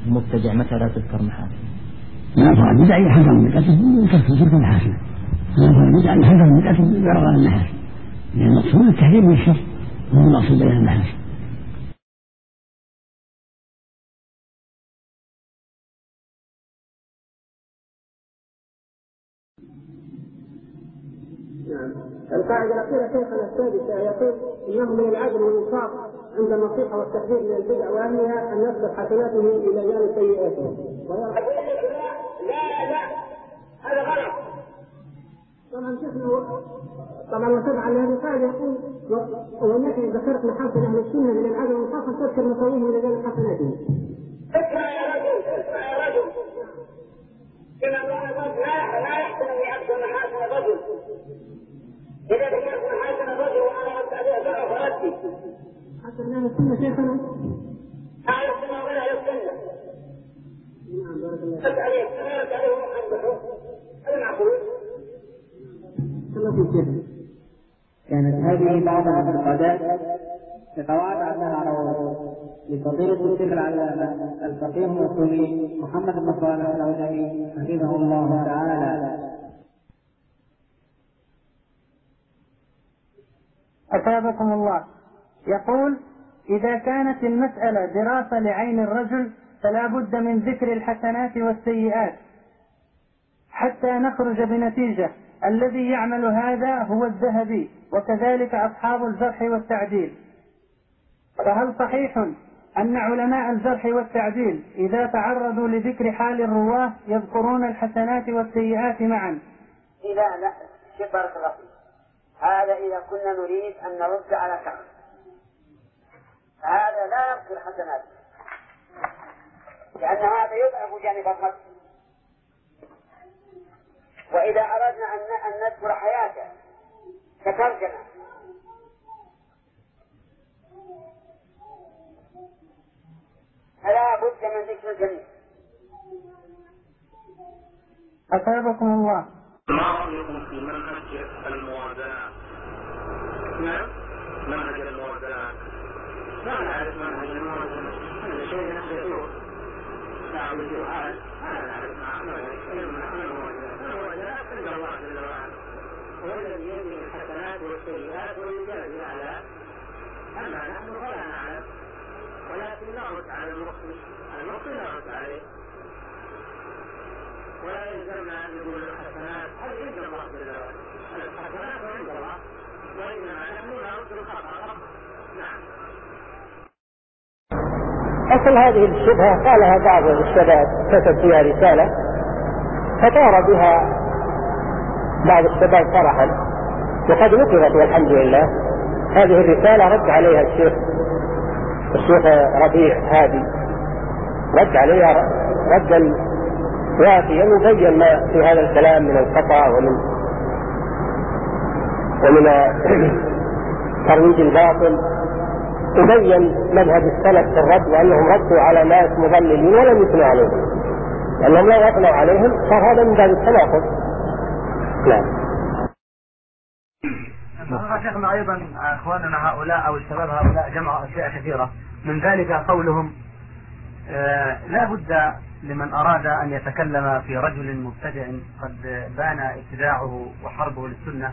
المبتدع متى لا تذكر محاسن؟ لا صار بدع يحذر من بدعته وتذكر المحاسن، لا صار بدع يحذر من بدعته ويرغب المحاسن، لأن المقصود التحذير من الشر وهو المقصود بين المحاسن. القاعدة الأخيرة شيخنا السادسة يقول إنه من العدل والإنصاف عند النصيحة والتحذير من البدع وأهلها أن يذكر حسناتهم إلى جانب سيئاتهم. لا هذا غلط. طبعا وتبع هذه القاعدة يقول وإنك ذكرت محاسن أهل السنة من العدل والإنصاف أن تذكر مساويهم إلى جانب حسناتهم. اسمع يا رجل كما قال لا يحسن أن يأخذ محاسن الرجل. إذا ذكرت محاسن الرجل وأنا رد عليه ضعف ردي. حسن أهل السنة شيخنا؟ أهل السنة وغير أهل السنة. نعم بارك الله فيك. رد عليه أنا رد عليه وأمدحه. هذا معقول؟ الله يسلمك. كانت هذه بعض الانتقادات تتواتر لها رواه لفضيلة الشيخ العلامة الفقيه الأصولي محمد بن صالح العثيمين حفظه الله تعالى. أثابكم الله. يقول: إذا كانت المسألة دراسة لعين الرجل فلا بد من ذكر الحسنات والسيئات حتى نخرج بنتيجة. الذي يعمل هذا هو الذهبي وكذلك أصحاب الجرح والتعديل. فهل صحيح أن علماء الجرح والتعديل إذا تعرضوا لذكر حال الرواة يذكرون الحسنات والسيئات معا؟ لا شيء بارك الله فيك. هذا إذا كنا نريد أن نرد على شخص هذا لا يذكر حسنات لأن هذا يضعف جانب الرد. وإذا أردنا أن نذكر حياته كترجمة فلا بد من ذكر الجميع. أثابكم الله. ما رأيكم في منهج الموازنة؟ نعم منهج الموازنة. لا نعرف منهج الموازنة. هذا شيء نحدثه. لا وجوهات. لا نعرف الموازنة عند الله جل وعلا. هو الذي يبني الحسنات والسيئات ويجازي على. أما نحن فلا نعلم. ولكن نرد على المخطئ. المخطئ نرد عليه. ولا يلزمنا أن نقول الحسنات هذه عند الله جل وعلا. الحسنات عند الله وإنما نحن نرد الخطأ. نعم. أصل هذه الشبهة قالها بعض الشباب كتب فيها رسالة فطار بها بعض الشباب فرحا وقد نقلت والحمد لله. هذه الرسالة رد عليها الشيخ ربيع هادي رد عليها ردا وافيا وبين ما في هذا الكلام من الخطأ ومن ترويج الباطل وبين مذهب السلف في الرد وأنهم ردوا على ناس مضللين ولم يثنوا عليهم لأنهم لا يثنوا عليهم صار هذا من باب التناقض. نعم. شيخنا أيضا أخواننا هؤلاء أو الشباب هؤلاء جمعوا أشياء كثيرة من ذلك قولهم لا بد لمن أراد أن يتكلم في رجل مبتدع قد بان ابتداعه وحربه للسنة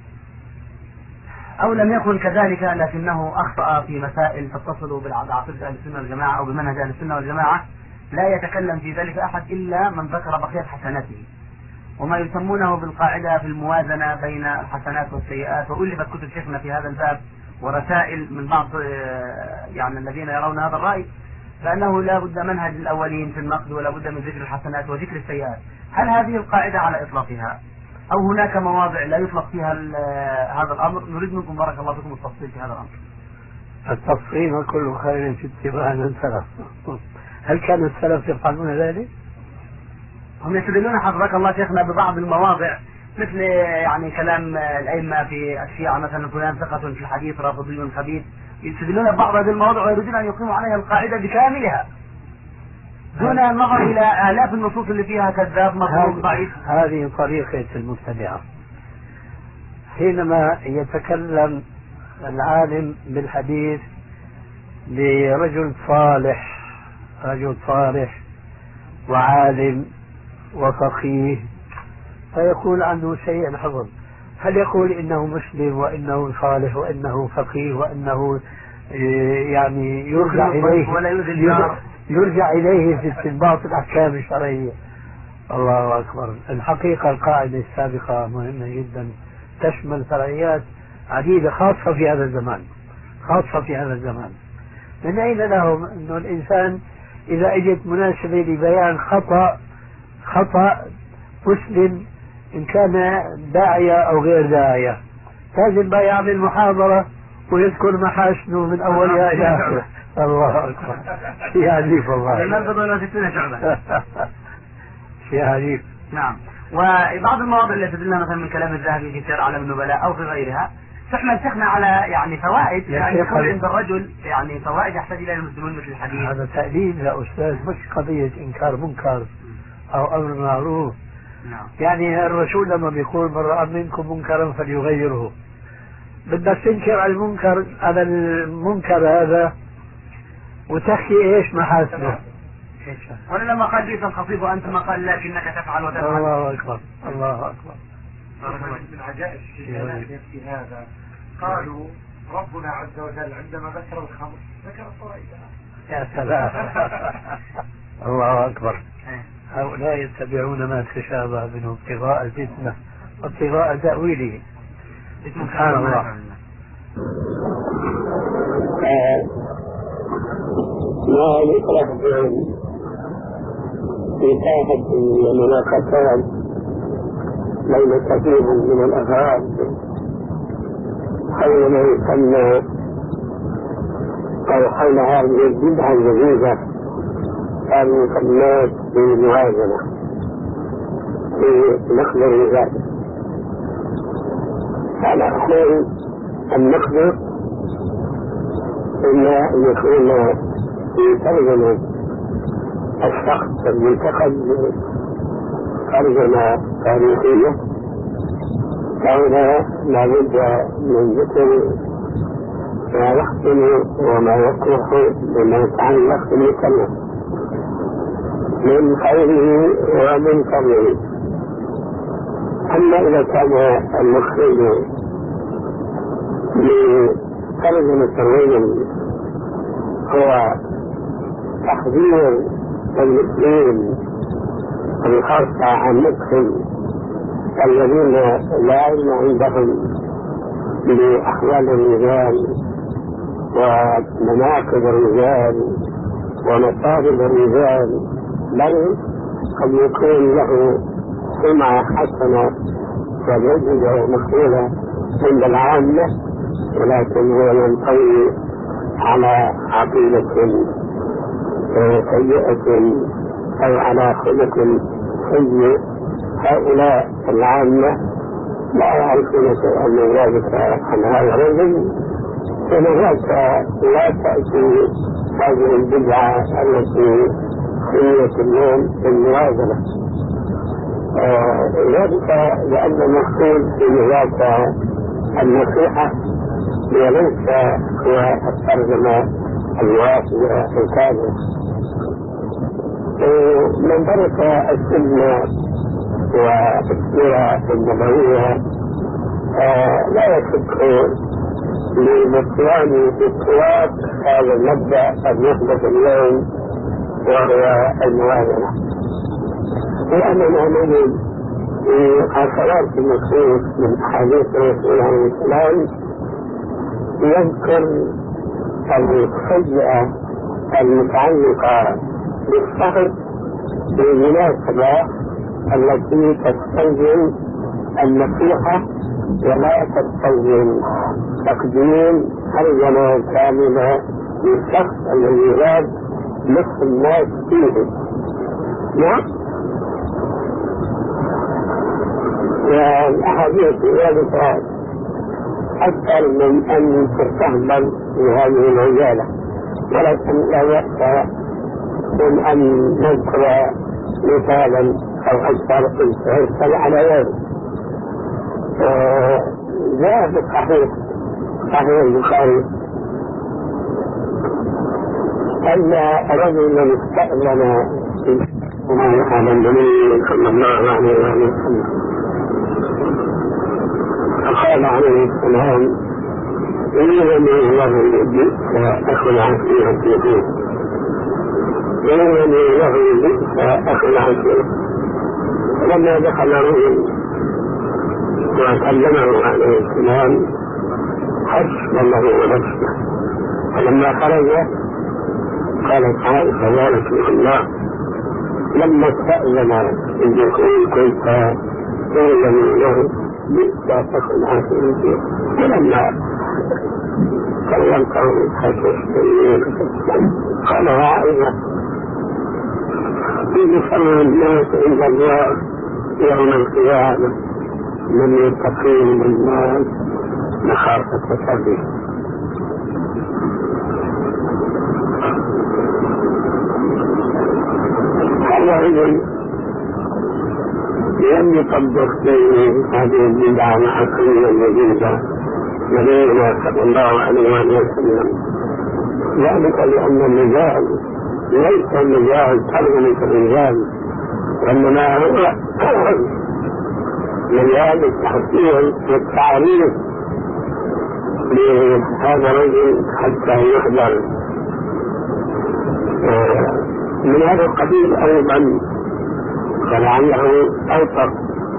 أو لم يكن كذلك لكنه أخطأ في مسائل تتصل بعقيدة أهل السنة والجماعة أو بمنهج أهل السنة والجماعة لا يتكلم في ذلك أحد إلا من ذكر بقية حسناته وما يسمونه بالقاعدة في الموازنة بين الحسنات والسيئات. وألفت كتب شيخنا في هذا الباب ورسائل من بعض يعني الذين يرون هذا الرأي فأنه لا بد منهج الأولين في النقد ولا بد من ذكر الحسنات وذكر السيئات. هل هذه القاعدة على إطلاقها أو هناك مواضع لا يطلق فيها هذا الأمر؟ نريد منكم بارك الله فيكم التفصيل في هذا الأمر. التفصيل وكل خير في اتباع السلف. هل كان السلف يفعلون ذلك؟ هم يستدلون حفظك الله شيخنا ببعض المواضع مثل يعني كلام الأئمة في الشيعة مثلا فلان ثقة في الحديث رافضي خبيث يستدلون ببعض هذه المواضع ويريدون أن يقيموا عليها القاعدة بكاملها دون النظر إلى آلاف النصوص اللي فيها كذاب مظلوم ضعيف. هذه طريقة المبتدعة. حينما يتكلم العالم بالحديث لرجل صالح وعالم وفقيه فيقول عنه شيئا حفظ، هل يقول إنه مسلم وإنه صالح وإنه فقيه وإنه يعني يرجع إليه في استنباط الأحكام الشرعية؟ الله أكبر. الحقيقة القاعدة السابقة مهمة جدا، تشمل فرعيات عديدة خاصة في هذا الزمان. من أين لهم أنه الإنسان إذا اجت مناسبة لبيان خطأ مسلم إن كان داعية أو غير داعية لازم بقى يعمل محاضرة ويذكر محاسنه من أولها إلى آخره. الله أكبر، شيء عجيب والله. شيء عجيب. نعم. وبعض المواضيع اللي تدلنا مثلا من كلام الذهبي في سير أعلام النبلاء أو في غيرها تحمل شيخنا على يعني فوائد، يعني يكون عند الرجل يعني فوائد يحتاج إليها المسلمون مثل الحديث. هذا تأليف يا أستاذ، مش قضية إنكار منكر أو أمر معروف. نعم. يعني الرسول لما بيقول من رأى منكم منكرا فليغيره، بدك تنكر على المنكر هذا وتخشي ايش محاسنه. ولا لما قال جئت الخطيب وانت ما قال لكنك تفعل وتفعل. الله اكبر الله اكبر. من عجائب في هذا قالوا ربنا عز وجل عندما ذكر الخمر ذكر الفوائد. يا سلام. الله اكبر. هؤلاء يتبعون ما تشابه منه ابتغاء الفتنة وابتغاء تأويله. سبحان الله. ما يطرح في ساحة المناقشات بين كثير من الأفراد حول ما يسمى أو حول هذه البدعة الجديدة المسمات بالموازنة في نقد الرجال. أنا أقول النقد إما أن يكون في ترجمة الشخص المنتقد ترجمة تاريخية، فهنا لابد من ذكر ما يحسن وما يصلح بما يتعلق بالمكلف من خيره ومن شره. أما إذا كان المخرج لترجمة الرجل هو تحذير المسلمين بخاصة عن مدخل الذين لا علم عندهم بأحوال الرجال ومناقب الرجال ومصائب الرجال، بل قد يكون له سمعة حسنة وجيدة ومقبولة عند العامة، ولكن هو ينطوي على عقيدة سيئة أو على خلق سيء. هؤلاء العامة لا يعرفون شيئا من ذلك عن هذا الرجل، فلذلك لا تأتي هذه البدعة التي سميت اليوم بالموازنة. ذلك لأن المقصود في ذاك النصيحة وليس هو الترجمة الوافية الكاملة. من درس السنة والسيرة النبوية لا يشك لنسيان اطلاق هذا المبدأ المحدث اليوم وهو الموازنة، لأننا نجد في عشرات النصوص من أحاديث الرسول عليه السلام يذكر السيئة المتعلقة بالشخص بالمناسبة التي تستلزم النصيحة ولا تستلزم تقديم ترجمة كاملة للشخص الذي يراد نصف الناس فيه. نعم. والأحاديث في ذلك أكثر من أن تستهبل في هذه المجالة، ولكن لا بأس من أن نذكر مثالا أو أكثر في على ذلك. جاء في صحيح البخاري أن رجلا استأذن على النبي صلى الله عليه وسلم فقال عليه السلام: إنني له بئس أخو العشيرة فيه، إنني له بئس أخو العشيرة. فلما دخل رجل وكلمه عليه السلام حسب له ونفسه، فلما خرج قالت عائشة: يا رسول الله، لما استأذن الدخول كنت إنني له بئس أخو العشيرة فيه، فلما كلمته قال: يا عائشة، يسمى الناس عند الله يوم القيامة من يتقين الناس مخافة شره. حينئذ لم يطبق هذه البدعة العقلية الجديدة نبينا صلى الله عليه وسلم، ذلك لأن الرجال ليس الرجال ترجمة الرجال، وإنما هو مجال التحصيل والتعريف لهذا الرجل حتى يحضر. من هذا القبيل أيضا فلعله أوثق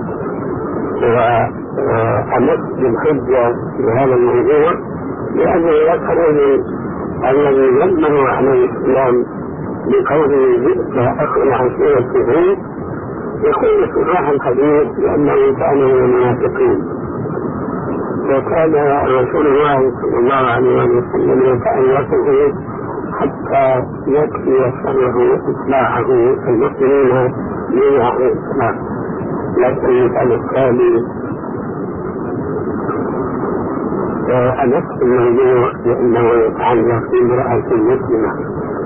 وأمس بالحجة لهذا الموضوع، لأنه يخرج الذي ذمه عليه الإسلام بقوله بئس أخو العشيرة فيه، يقول صراحة الحديث لأنه كان من المنافقين، وكان رسول الله صلى الله عليه وسلم يتألفه حتى يكفي شره إصلاحه المسلمين به عليه السلام. لكن المثال التالي نفس الموضوع لأنه يتعلق بامرأة مسلمة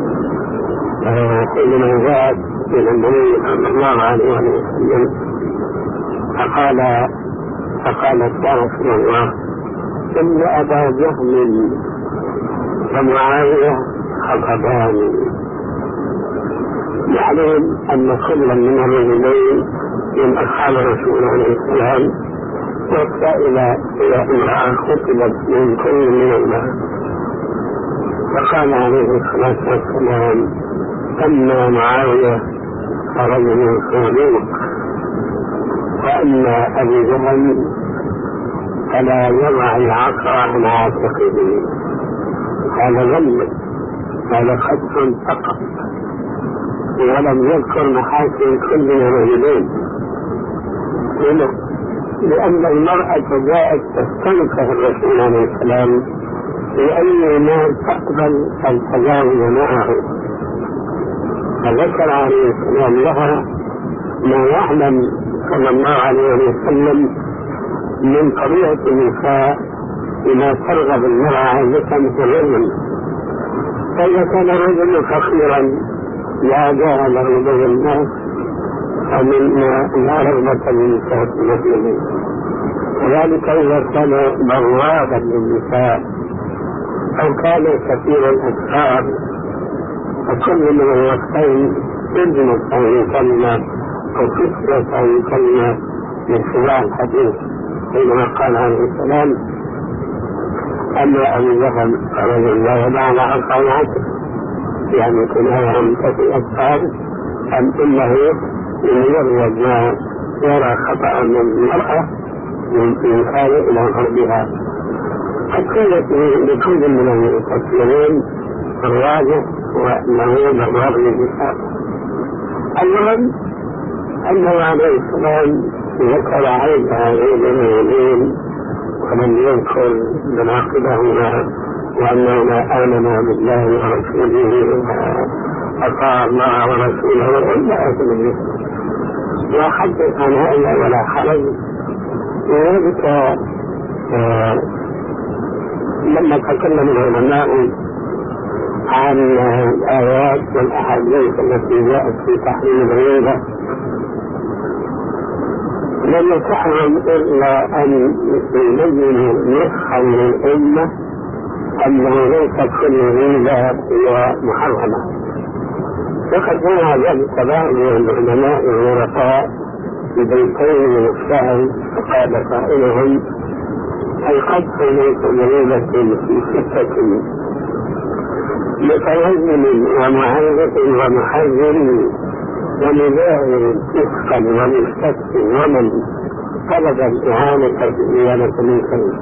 حينما جاءت إلى النبي صلى الله عليه وسلم فقالت: يا رسول الله، إن أبا جهل ومعاوية خطبان. يعلم أن كل من الرجلين من أصحاب الرسول عليه السلام وصل إلى امرأة خطبت من كل منهما، فقال عليه الصلاة والسلام: أما معاوية فرجل صدوق، وأما أبي جهل فلا يضع العصا عن عاتقه. هذا ظلم، هذا خط فقط، ولم يذكر محاسن كل الرجلين، لأن المرأة جاءت تستنكر الرسول عليه السلام لأي ما تقبل التجاوز معه، فذكر عليه السلام لها ما يعلم صلى الله عليه وسلم من طبيعة النساء بما ترغب المرأة عادة مثل الرجل. فإذا كان الرجل فقيرا لا جاه له بين الناس فمن لا رغبة للنساء في المسلمين، وذلك إذا كان بوابا للنساء أو كان كثير الأسفار، فكل من الوقتين يجمع أن كلمة أو كثرة أن كلمة من سواء الحديث، حينما قال عليه السلام: أما أبي جهل فرجل لا يدع العصا عن عاتقه، يعني كناية عن كثير الأسفار، أم إنه يروج ما يرى خطأ من المرأة من خارج إلى غربها. قد قيلت لكل من المفسرين الراجح وأنه ضرر للنساء. المهم أنه عليه السلام ذكر عيب هذين الرجلين ولم يذكر مناقبهما وأنهما آمنا بالله ورسوله وأطاع الله ورسوله إلا أثنين، وحدث عن هذا ولا حرج. وذلك لما تكلم العلماء عن الآيات والأحاديث التي جاءت في تحريم الغيبة لم يسعهم إلا أن يبينوا نصحا للأمة أنه ليست كل غيبة ومحرمة. وقد نهى ذلك بعض العلماء الورقاء ببيتين من الشعر فقال قائلهم: القذف ليس غيبة في ستة: متوزن ومعرض ومحذر ومجاهر فسقا ومستكف ومن طلب الإعانة في زيادة من خير.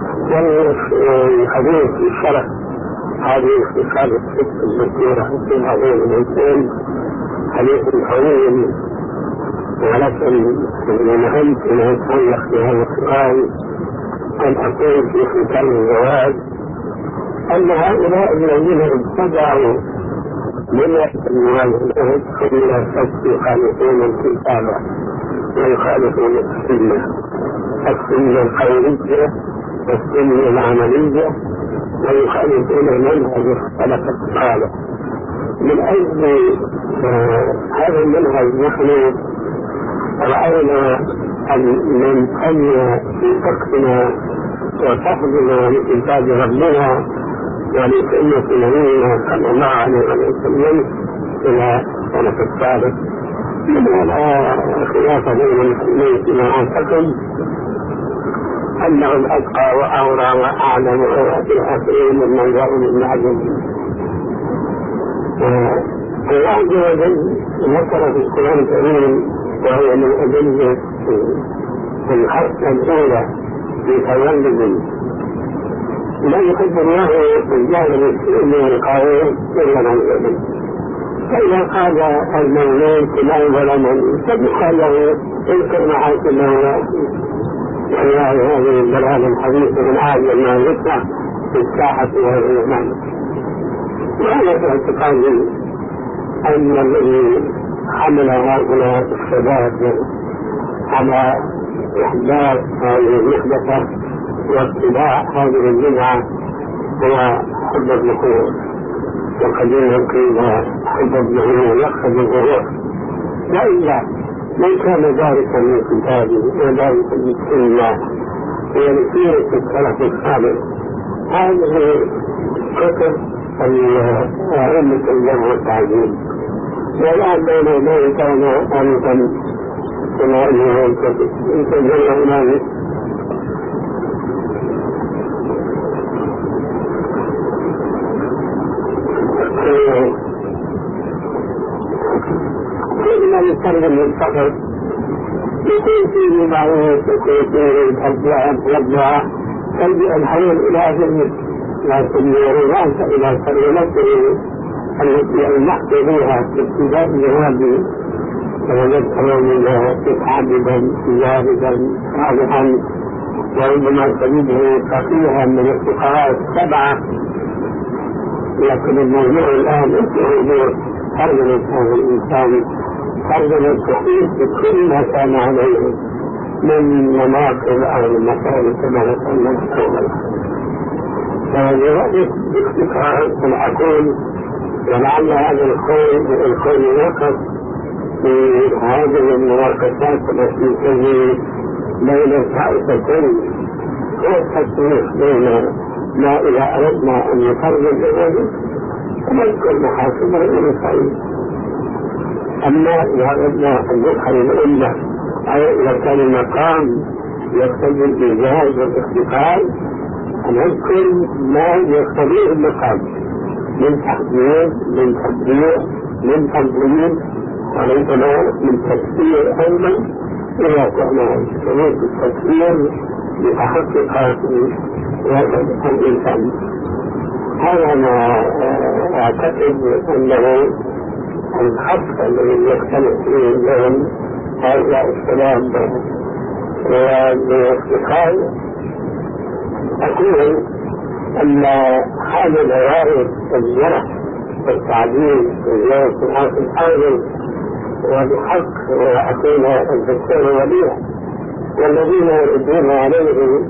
والحديث الشرف هذه اختصار الست المذكورة في هذين البيتين حديث طويل، ولكن المهم أن يتعلق بهذا السؤال أن أقول في ختام الجواب أن هؤلاء الذين ابتدعوا ملة المواجهة بلا شك يخالفون الكتابة ويخالفون السنة القولية والسنة العملية، ويخالفون المنهج السلف الصالح. من أجل هذا المنهج نحن رأينا أن ننتمي في فقهنا وفهمنا لكتاب ربنا ولسنة نبينا صلى الله عليه وسلم إلى السلف الصالح، من ولا خلاف بين المسلمين فيما أعتقد أنهم أتقى وأورى وأعلم بالآخرين ممن جاءوا من بعدهم. الله عز وجل ذكر في القرآن الكريم، وهي من أدلة الحركة الأولى في تولد لا يحب الله الجاهل المسلم والقائل إلا من يؤمن. فإذا قال المولود فلان ولا من فبقى له اذكر محاسن الله. والله هذه البلاد الحديثة من عاجل ما يسمع في الساحة والإيمان. وأنا في اعتقادي أن الذي حمل هؤلاء الشباب على إحداث هذه المحدثة واتباع هذه البدعة هو حب الذكور، وقديما قيل حب الظهور يقصد الظهور، وإلا من كان ذلك من كتابه وذلك من السنة ولسيرة السلف الصالح. هذه كتب أئمة الجمع والتعليم، والآن بين يديه كان آنفا كما أنه يمكن هنالك كلما يستخدم الفقر يكون فيه معروف يكون فيه الأبواب والدعاء تلجأ الحياة إلى ذلك، لكن يرغب إلى كلمته التي المحق بها في ابتداء جوابه ويذكر منها متعبدا جاردا صالحا، وربما تجده فقيها من الفقهاء السبعة. لكن الموضوع الآن انتهى ترجمة هذا الإنسان ترجمة الصحيح بكل ما كان عليه من مناقب أو المسائل كما ذكرنا الأول. فلذلك باختصار أن أقول ولعل هذا القول يقف في هذه المواقفات التي تجري بين الطائفتين هو التسويق بين ما إذا أردنا أن نترجم بذلك فنذكر محاسنه ونسعيه. أما إذا أردنا أن ندخل الأمة أو إذا كان المقام يقتضي الإيجاز والاختصار نذكر ما يقتضيه المقام من تحذير من تبديع من تنظيم وليسنا من تفسير أيضا إذا كان شروط التفسير لتحقق الإنسان. هذا ما أعتقد أنه الحق الذي يختلف فيه بين هؤلاء الشباب والافتخار. أقول أن هذا العوارض الجرح والتعديل والجواب في الحق الحاضر وبحق وأكون الدكتور وليه والذين يردون عليه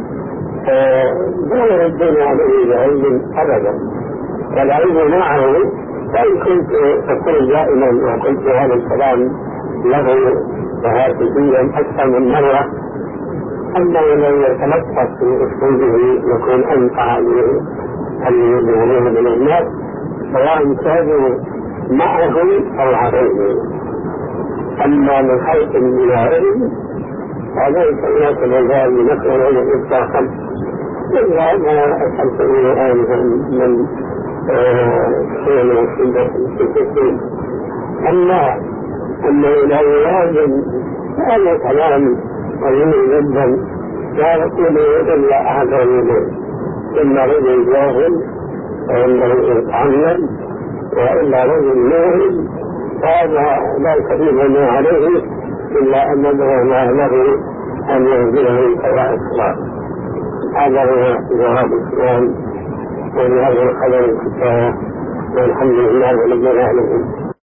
لا يردون عليه بعلم أبدا، والعلم معه. وإن كنت أقول دائما وقلت هذا الكلام له وهاتفيا أكثر من مرة أنه لو يتلقى في أسلوبه يكون أنفع أن يظهروه من الناس سواء كانوا معهم أو عليهم. أما من حيث العلم فليس هناك مجال نقل علم إطلاقا إلا ما أسألته آنفا من شيء من الشدة في الكثير. أما إلى لازم هذا كلام قليل جدا لا يكون إلا أحد رجلين، إما رجل جاهل وإما رجل يتعلم وإلا رجل ماهر، هذا لا يكفينا عليه إلا أن ما له أن ينزله إلى الصلاة. هذا هو جواب السؤال وبهذا القدر الكفاية، والحمد لله رب العالمين.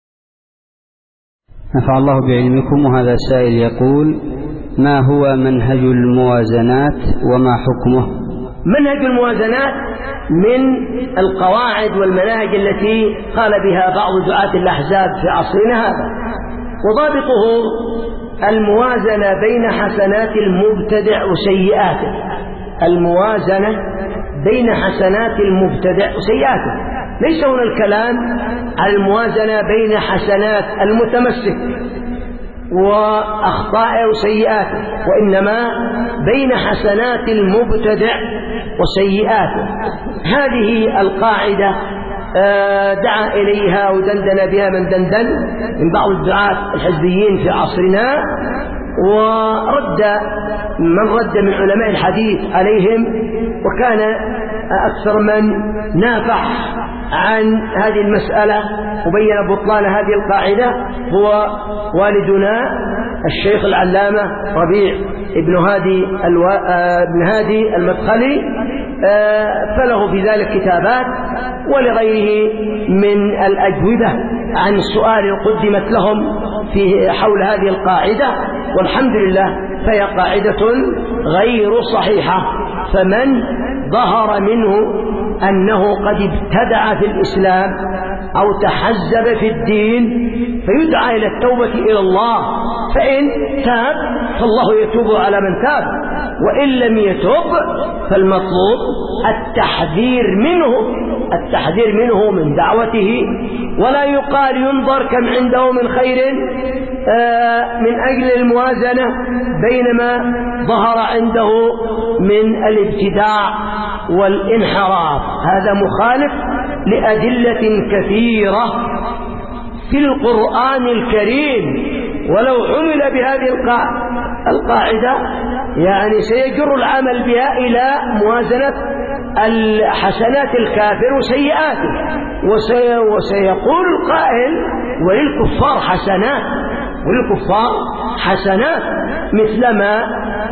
نفع الله بعلمكم. وهذا سائل يقول: ما هو منهج الموازنات وما حكمه؟ منهج الموازنات من القواعد والمناهج التي قال بها بعض دعاة الأحزاب في عصرنا هذا، وضابطه الموازنة بين حسنات المبتدع وسيئاته. الموازنة بين حسنات المبتدع وسيئاته، ليس هنا الكلام على الموازنة بين حسنات المتمسك وأخطائه وسيئاته، وإنما بين حسنات المبتدع وسيئاته. هذه القاعدة دعا إليها ودندن بها من دندن من بعض الدعاة الحزبيين في عصرنا، ورد من رد من علماء الحديث عليهم، وكان أكثر من نافح عن هذه المسألة وبين بطلان هذه القاعدة هو والدنا الشيخ العلامة ربيع بن هادي المدخلي، فله في ذلك كتابات، ولغيره من الأجوبة عن السؤال قدمت لهم في حول هذه القاعدة، والحمد لله فهي قاعدة غير صحيحة. فمن ظهر منه أنه قد ابتدع في الإسلام أو تحزب في الدين فيدعى إلى التوبة إلى الله، فإن تاب فالله يتوب على من تاب، وإن لم يتوب فالمطلوب التحذير منه من دعوته، ولا يقال ينظر كم عنده من خير من أجل الموازنة بينما ظهر عنده من الابتداع والانحراف. هذا مخالف لأدلة كثيرة في القرآن الكريم، ولو عمل بهذه القاعدة يعني سيجر العمل بها إلى موازنة حسنات الكافر وسيئاته، وسيقول القائل وللكفار حسنات مثلما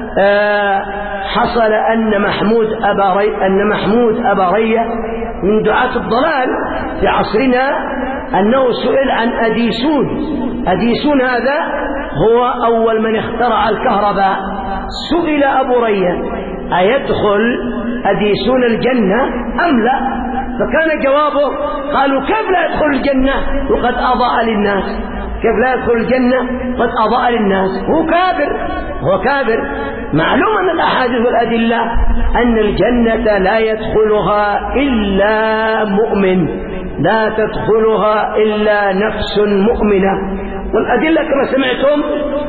حصل أن محمود أبا رية من دعاة الضلال في عصرنا أنه سئل عن أديسون هذا هو أول من اخترع الكهرباء. سئل أبو رية أيدخل أديسون الجنة أم لا؟ فكان جوابه قالوا كيف لا يدخل الجنة وقد أضاء للناس؟ كيف لا يدخل الجنة قد أضاء للناس؟ هو كافر. معلوم أن الأحاديث والأدلة أن الجنة لا يدخلها إلا مؤمن، لا تدخلها إلا نفس مؤمنة. والأدلة كما سمعتم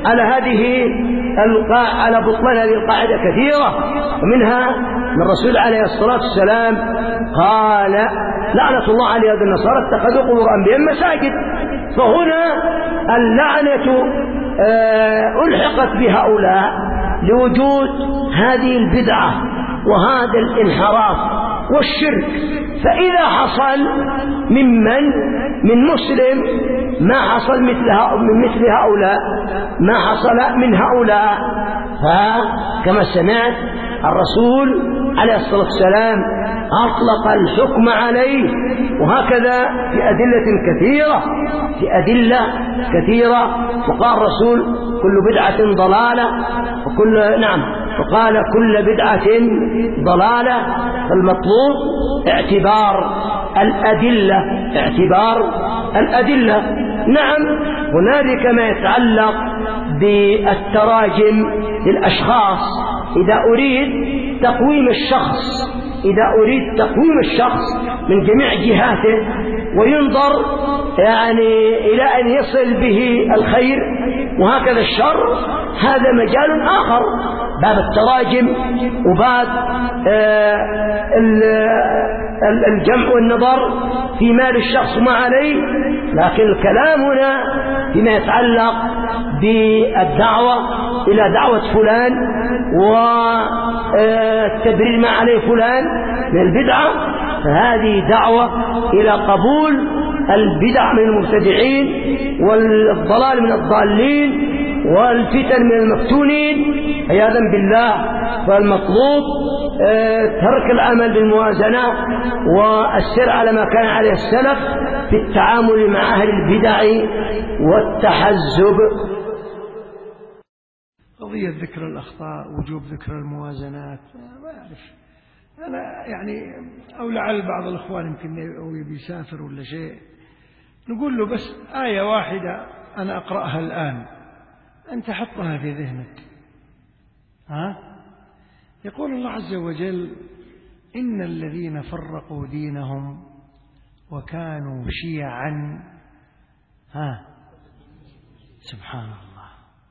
على بطلان هذه القاعدة كثيرة، ومنها من الرسول عليه الصلاة والسلام قال لعنة الله على يد النصارى اتخذوا قبور أنبيائهم مساجد. فهنا اللعنة ألحقت بهؤلاء لوجود هذه البدعة وهذا الانحراف والشرك. فإذا حصل من مسلم ما حصل من مثل هؤلاء، ما حصل من هؤلاء، فكما سمعت الرسول عليه الصلاة والسلام أطلق الحكم عليه، وهكذا في أدلة كثيرة. وقال الرسول كل بدعة ضلالة وقال كل بدعة ضلالة. فالمطلوب اعتبار الأدلة. نعم هنالك ما يتعلق بالتراجم للأشخاص. إذا أريد تقويم الشخص إذا أريد تقويم الشخص من جميع جهاته وينظر يعني إلى أن يصل به الخير وهكذا الشر، هذا مجال آخر، باب التراجم وباب الجمع والنظر في مال الشخص وما عليه. لكن الكلام هنا فيما يتعلق بالدعوة إلى دعوة فلان والتبرير ما عليه فلان من البدعة، فهذه دعوة إلى قبول البدع من المبتدعين والضلال من الضالين والفتن من المفتونين عياذا بالله. فالمطلوب ترك العمل بالموازنة والسير على ما كان عليه السلف في التعامل مع أهل البدع والتحزب. قضية ذكر الأخطاء، وجوب ذكر الموازنات، ما أعرف أنا يعني، أو لعل بعض الأخوان يمكن يبي يسافر ولا شيء، نقول له بس آية واحدة أنا أقرأها الآن أنت حطها في ذهنك. يقول الله عز وجل: إن الذين فرقوا دينهم وكانوا شيعا. سبحان الله،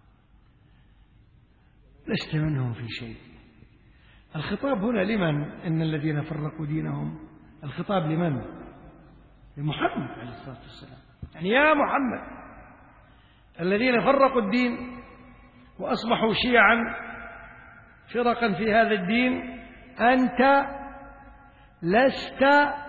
لست منهم في شيء. الخطاب هنا لمن؟ إن الذين فرقوا دينهم، الخطاب لمن؟ لمحمد عليه الصلاة والسلام. يعني يا محمد، الذين فرقوا الدين وأصبحوا شيعا فرقا في هذا الدين، أنت لست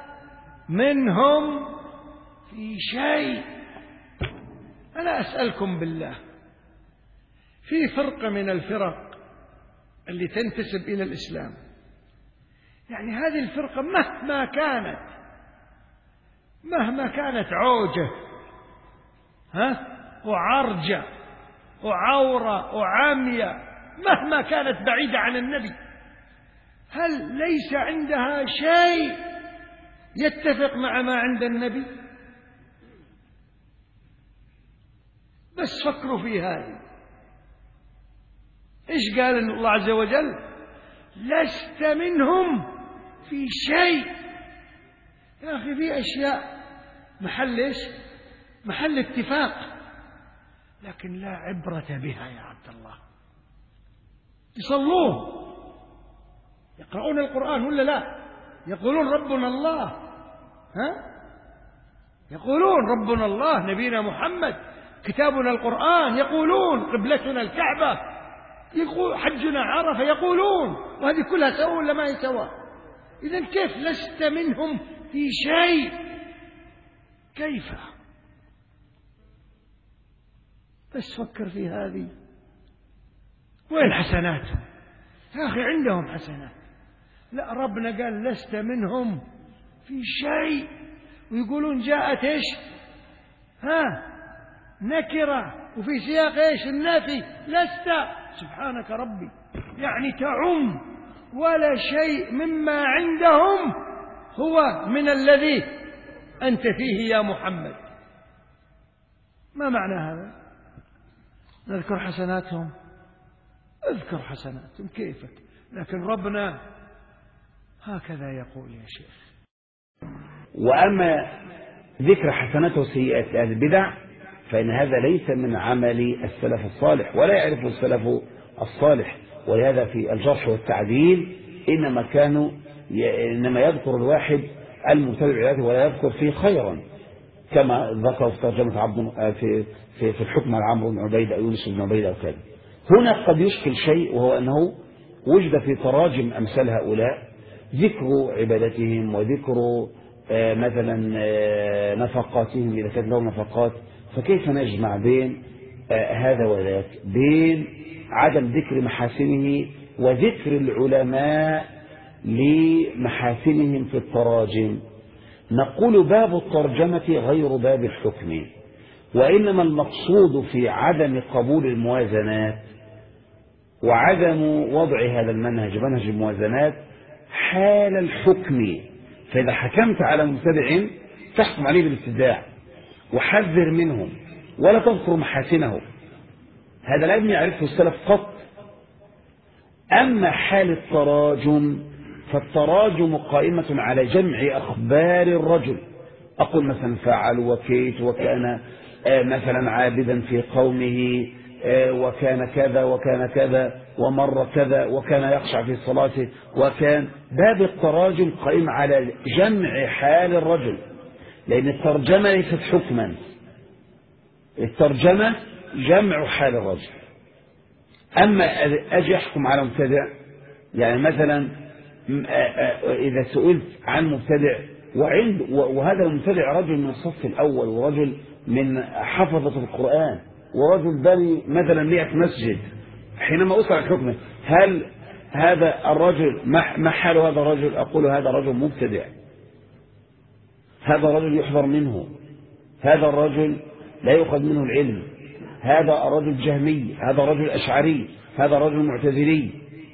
منهم في شيء. أنا أسألكم بالله، في فرقة من الفرق اللي تنتسب إلى الإسلام، يعني هذه الفرقة مهما كانت عوجة وعرجة وعورة وعامية، مهما كانت بعيدة عن النبي، هل ليس عندها شيء يتفق مع ما عند النبي؟ بس فكروا في هذه. إيش قال الله عز وجل؟ لست منهم في شيء. يا أخي في أشياء محل اتفاق، لكن لا عبرة بها يا عبد الله. يصلون، يقرؤون القرآن ولا لا؟ يقولون ربنا الله، يقولون ربنا الله، نبينا محمد، كتابنا القرآن، يقولون قبلتنا الكعبة، يقول حجنا عرفة، يقولون، وهذه كلها سواء ولا ما هي سواء؟ إذن كيف لست منهم في شيء؟ كيف؟ بس فكر في هذه. وين حسناتهم؟ يا أخي عندهم حسنات. لا، ربنا قال لست منهم في شيء، ويقولون جاءت إيش؟ نكرة، وفي سياق إيش؟ النفي، لست. سبحانك ربي، يعني تعم، ولا شيء مما عندهم هو من الذي أنت فيه يا محمد. ما معنى هذا؟ نذكر حسناتهم، اذكر حسناتهم كيفك، لكن ربنا هكذا يقول يا شيخ. وأما ذكر حسنات وسيئات أهل البدع فإن هذا ليس من عمل السلف الصالح، ولا يعرف السلف الصالح. ولهذا في الجرح والتعديل إنما يذكر الواحد المبتدع ذاته ولا يذكر فيه خيرا، كما ذكر في ترجمة في الحكم على عمرو بن عبيدة أو يونس بن عبيدة أو كذا. هنا قد يشكل شيء، وهو أنه وجد في تراجم أمثال هؤلاء ذكر عبادتهم وذكر مثلا نفقاتهم إذا كانت لهم نفقات، فكيف نجمع بين هذا وذاك، بين عدم ذكر محاسنه وذكر العلماء لمحاسنهم في التراجم؟ نقول باب الترجمة غير باب الحكم، وإنما المقصود في عدم قبول الموازنات وعدم وضع هذا المنهج، منهج الموازنات، حال الحكم. فإذا حكمت على مبتدع تحكم عليه بالابتداع وحذر منهم ولا تذكر محاسنه، هذا لم يعرفه السلف قط. أما حال التراجم فالتراجم قائمة على جمع أخبار الرجل. أقول مثلا فعل وكيت وكان مثلا عابدا في قومه وكان كذا وكان كذا ومر كذا وكان يخشع في صلاته وكان. باب التراجم قائم على جمع حال الرجل، لأن الترجمة ليست حكما، الترجمة جمع حال الرجل. أما أجي أحكم على مبتدع، يعني مثلا إذا سئلت عن مبتدع وهذا المبتدع رجل من الصف الأول ورجل من حفظة القرآن ورجل بني مثلا 100 مسجد، حينما أوصل الحكم هل هذا الرجل ما حال هذا الرجل؟ أقول هذا رجل مبتدع، هذا الرجل يحذر منه، هذا الرجل لا يؤخذ منه العلم، هذا الرجل جهمي، هذا الرجل أشعري، هذا الرجل معتزلي.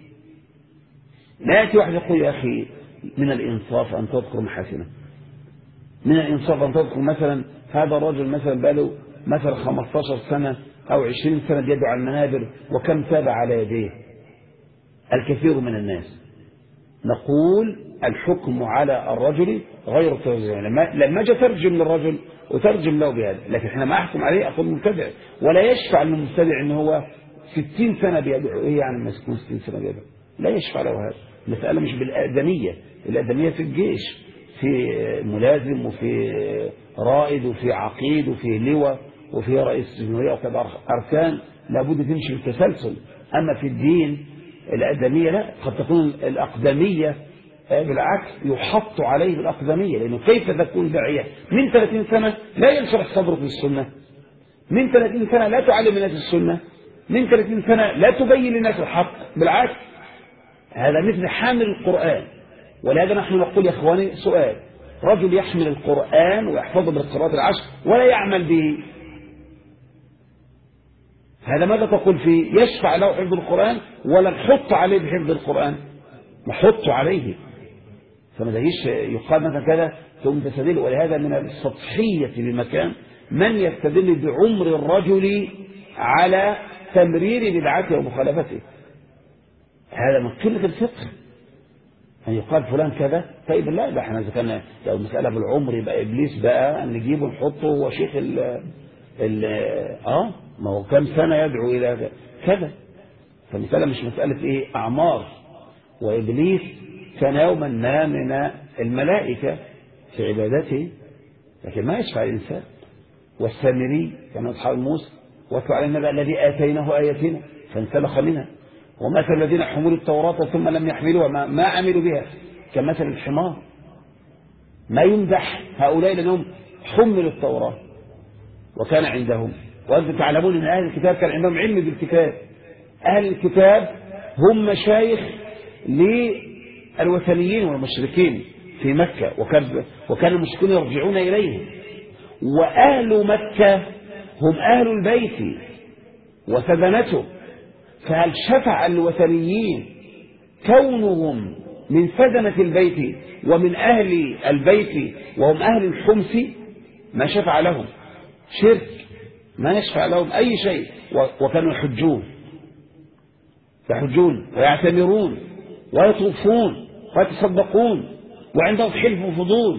لا يأتي واحد يقول يا أخي من الإنصاف أن تذكر محاسنه، من الإنصاف أن تذكر مثلا هذا الرجل مثلا بقاله مثلا 15 سنة أو 20 سنة بيدعو على المنابر وكم تابع على يديه الكثير من الناس. نقول الحكم على الرجل غير ترجم، لما أجي ترجم للرجل وترجم له بهذا، لكن احنا ما أحكم عليه أقول مبتدع، ولا يشفع للمبتدع إن هو 60 سنة بيدعو. إيه يعني ما يكون 60 سنة بيدعو؟ لا يشفع له هذا. المسألة مش بالأقدمية، الأقدمية في الجيش، في ملازم وفي رائد وفي عقيد وفي لواء وفي رئيس جمهورية وكذا أركان لابد تمشي بالتسلسل. أما في الدين الأقدمية لا، قد تكون الأقدمية بالعكس يحط عليه بالأقدمية، لأنه كيف تكون داعية من 30 سنة لا ينشرح صدره في السنة، من 30 سنة لا تعلم الناس السنة، من 30 سنة لا تبين للناس الحق، بالعكس هذا مثل حامل القرآن. ولهذا نحن نقول يا إخواني سؤال: رجل يحمل القرآن ويحفظه بالقراءات العشر ولا يعمل به، هذا ماذا تقول فيه؟ يشفع له حفظ القرآن ولا نحط عليه بحفظ القرآن؟ نحط عليه. فما دهيش يقال مثلا كذا ثم تستدل. ولهذا من السطحية بمكان من يستدل بعمر الرجل على تمرير بدعته ومخالفته، هذا من قلة الفقه. أن يقال فلان كذا، طيب لا ده احنا إذا كان لو مسألة بالعمر يبقى إبليس بقى نجيبه نحطه هو شيخ ما هو كم سنة يدعو إلى كذا. فالمسألة مش مسألة إيه أعمار. وإبليس كان يوما ما من الملائكة في عبادته لكن ما يشفع الإنسان. والسامري كان أصحاب موسى واتلو علينا بقى الذي آتيناه آياتنا فانسلخ منها ومثل الذين حملوا التوراة ثم لم يحملوها ما عملوا بها كمثل الحمار. ما يمدح هؤلاء لأنهم حملوا التوراة وكان عندهم. وأنتم تعلمون أن أهل الكتاب كان عندهم علم بالكتاب. أهل الكتاب هم مشايخ للوثنيين والمشركين في مكة، وكان المشركون يرجعون إليهم. وأهل مكة هم أهل البيت وسدنته، فهل شفع الوثنيين كونهم من سدنة البيت ومن أهل البيت وهم أهل الحمس؟ ما شفع لهم، شرك، ما يشفع لهم أي شيء. وكانوا يحجون ويعتمرون ويطوفون ويتصدقون وعندهم حلف وفضول،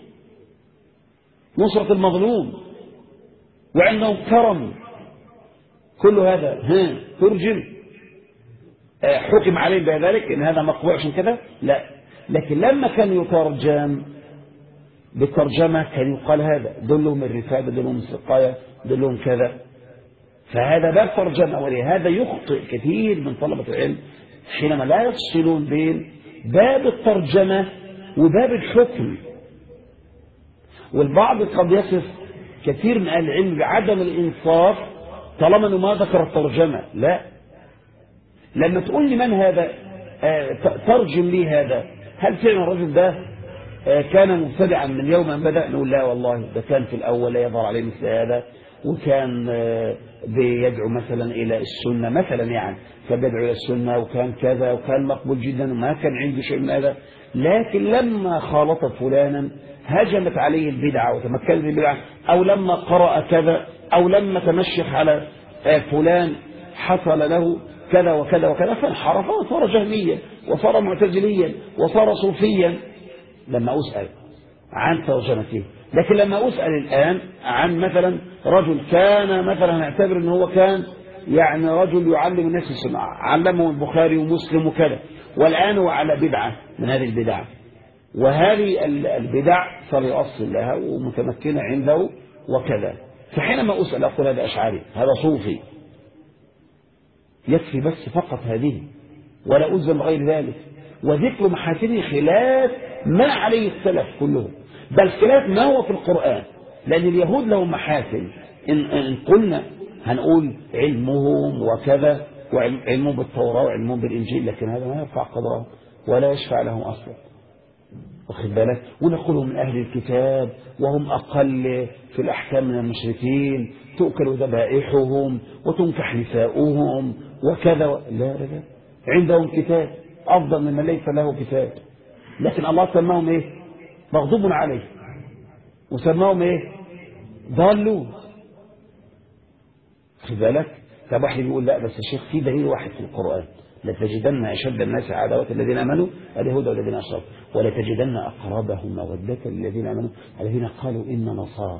نصرة المظلوم، وعندهم كرم. كل هذا ترجم حكم عليهم بذلك ان هذا مقبول عشان كذا؟ لا. لكن لما كان يترجم بالترجمة كان يقال هذا دلهم الرفادة، دلهم السقاية، دلهم كذا. فهذا باب ترجمة. ولهذا يخطئ كثير من طلبة العلم حينما لا يفصلون بين باب الترجمة وباب الحكم. والبعض قد يصف كثير من أهل العلم بعدم الإنصاف طالما أنه ما ذكر الترجمة. لا، لما تقول لي من هذا ترجم لي هذا، هل فعلا الرجل ده كان مبتدعا من يوم أن بدأ؟ نقول لا والله ده كان في الأول لا يظهر عليه مثل هذا، وكان بيدعو مثلا إلى السنة مثلا، يعني كان بيدعو إلى السنة وكان كذا وكان مقبول جدا وما كان عنده شيء من هذا. لكن لما خالط فلانا هجمت عليه البدعة وتمكنت البدعة، أو لما قرأ كذا، أو لما تمشخ على فلان حصل له كذا وكذا وكذا فانحرف وصار جهميا وصار معتزليا وصار صوفيا لما أسأل عن ترجمته. لكن لما أسأل الآن عن مثلا رجل كان مثلا نعتبر أنه هو كان يعني رجل يعلم الناس السنة، علمه البخاري ومسلم وكذا، والآن هو على بدعة من هذه البدع، وهذه البدع صار يؤصل لها ومتمكنة عنده وكذا، فحينما أسأل أقول هذا أشعري، هذا صوفي، يكفي بس فقط هذه ولا ألزم غير ذلك. وذكر محاسنه خلاف ما عليه السلف كلهم، بل خلاف ما هو في القرآن، لأن اليهود لهم محاسن إن قلنا هنقول علمهم وكذا وعلمهم بالتوراة وعلمهم بالإنجيل، لكن هذا ما يرفع قدرهم ولا يشفع لهم أصلا، واخد بالك؟ ونقولهم من أهل الكتاب وهم أقل في الأحكام من المشركين، تؤكل ذبائحهم وتنكح نساؤهم وكذا لا لا لا، عندهم كتاب أفضل ممن ليس له كتاب، لكن الله سماهم إيه؟ مغضوب عليه، وسماهم إيه؟ ضالون، واخد بالك؟ طب واحد يقول لا بس يا شيخ في دليل واحد في القرآن، لتجدن أشد الناس عداوة الذين آمنوا اليهود والذين أشركوا ولتجدن أقربهم مودة للذين آمنوا الذين قالوا إن نصارى.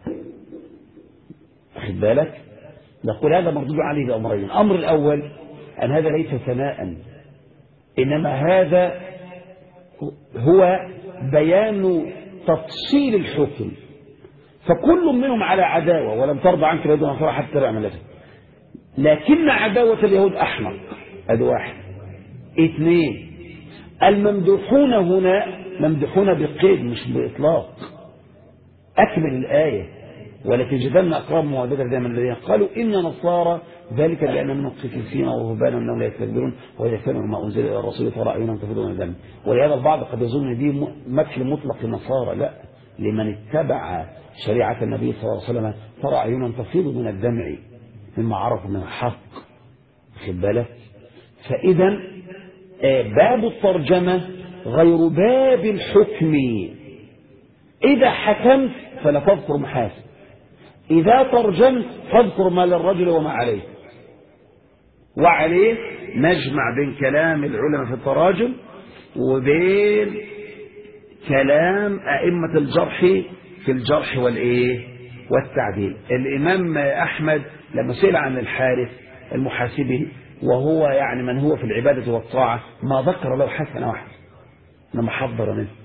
واخد بالك؟ نقول هذا مردود عليه بأمرين، الأمر الأول أن هذا ليس ثناء، إنما هذا هو بيان تفصيل الحكم، فكل منهم على عداوة ولم ترضى عنك اليهود والنصارى حتى تتبع ملتهم، لكن عداوة اليهود أحمق، هذا واحد. اثنين، الممدوحون هنا ممدوحون بقيد مش بإطلاق، أكمل الآية ولتجدن أقرب مودة من الذين قالوا إن نصارى ذلك لأن منهم قسيسين ورهبانا أنهم لا يستكبرون ويذكرون ما أنزل إلى الرسول ترى أعينهم تفيض من الدم. ولهذا البعض قد يظن دي مدح مطلق النصارى، لا، لمن اتبع شريعة النبي صلى الله عليه وسلم ترى أعينهم تفيض من الدمع مما عرفوا من الحق، خد بالك؟ فإذا باب الترجمة غير باب الحكم، إذا حكمت فلا تذكر محاسن، إذا ترجمت فاذكر ما للرجل وما عليه، وعليه نجمع بين كلام العلماء في التراجم وبين كلام أئمة الجرح في الجرح والتعديل. الإمام أحمد لما سئل عن الحارث المحاسبي وهو يعني من هو في العبادة والطاعة ما ذكر له حسنة واحدة لما حضر منه،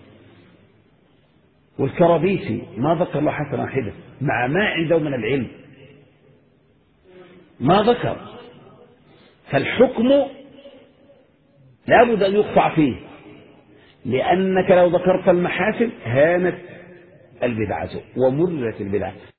والكرابيسي ما ذكر له حسنة واحدة مع ما عنده من العلم ما ذكر. فالحكم لابد أن يقطع فيه، لأنك لو ذكرت المحاسن هانت البدعة ومرت البدعة.